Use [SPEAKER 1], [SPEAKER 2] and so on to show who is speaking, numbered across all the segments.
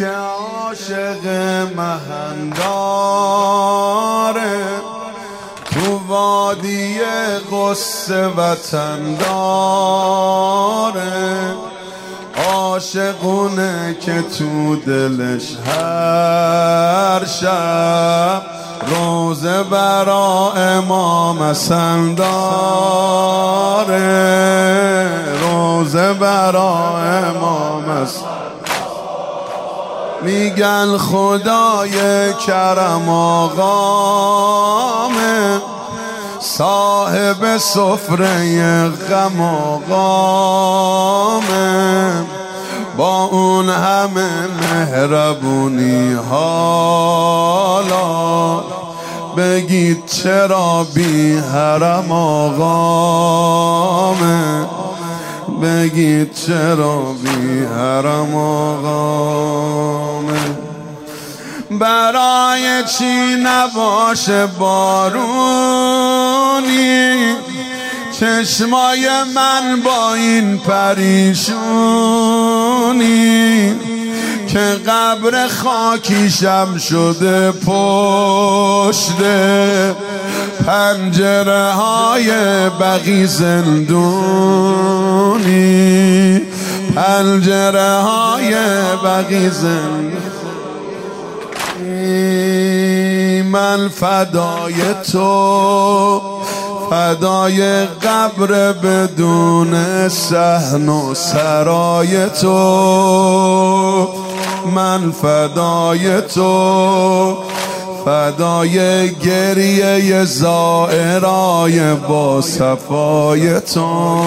[SPEAKER 1] که عاشق مهنداره، تو وادی قصه وطن داره، عاشقونه که تو دلش هر شب روزه برا امام حسن داره، روزه برا امام حسن. میگن خدای کرم آقامه، صاحب سفره غم آقامه، با اون همه مهربونی حالا بگید چرا بی حرم آقامه، بگید چرا بی حرم آقامه. برای چی نباشه بارونی چشمای من با این پریشونی، که قبر خاکیشم شده پشت پنجره های بقی زندونی، پنجره های بقی زندونی. من فدای تو، فدای قبر بدون صحن و سرای تو، من فدای تو، فدای گریه زائرای با صفای تو،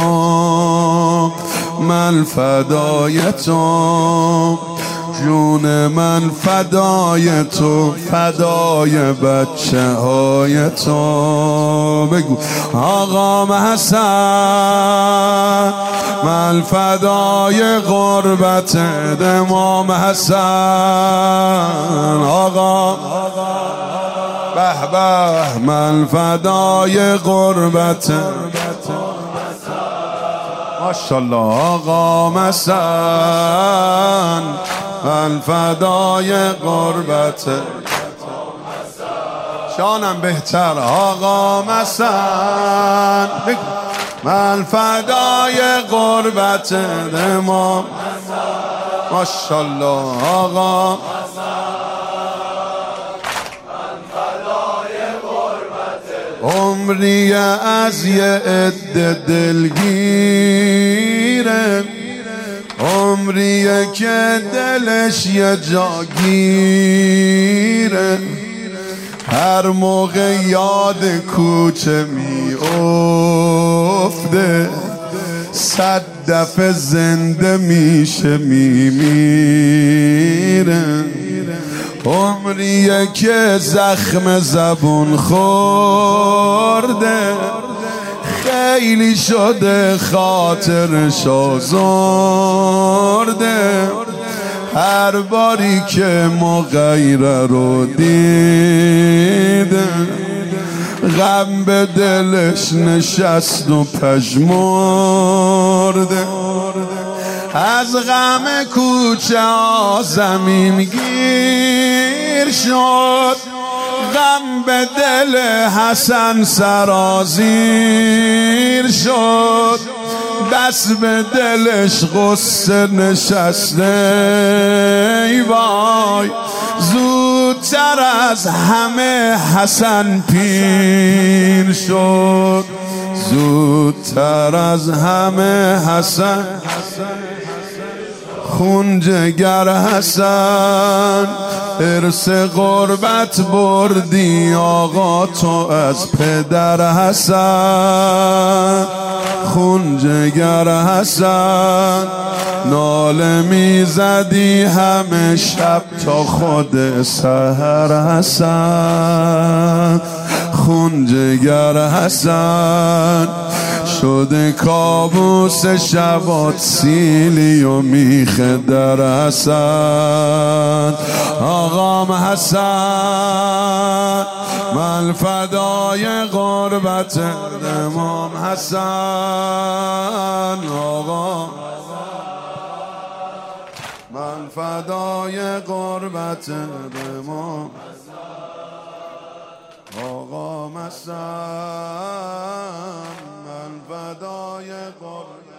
[SPEAKER 1] من فدای تو، جون من فدای تو، فدای بچه های تو. بگو آقا حسن، من فدای غربت امام حسن. آقا به به، من فدای غربت ماشاءالله آقا حسن، من فدای غربت شانم بهتر آقا حسن. من فدای غربت امام ماشاءالله آقا، عمری از یه عده دلگیره، عمریه که دلش یه جاگیره، هر موقع یاد کوچه می افته 100 دفعه زنده میشه میمیره، عمریه که زخم زبون خورده، خیلی شده خاطرش آزرده، هر باری که مغیره رو دیده غم به دلش نشست و پژمرده، از غم کوچه ها زمین گیر شد، غم به دل حسن سرازیر شد، بس به دلش غصه نشسته. ای وای زودتر از همه حسن پیر شد، زودتر از همه حسن خون جگر حسن، ارث غربت بردی آقا تو از پدر حسن، خون جگر حسن، ناله میزدی همه شب تا خود سحر حسن، خون جگر حسن، شده کابوس شبات سیلی و میخ در حسن. آقام حسن، من فدای غربت امام حسن. آقا من فدای قربت امام آقا مستم، من فدای قربت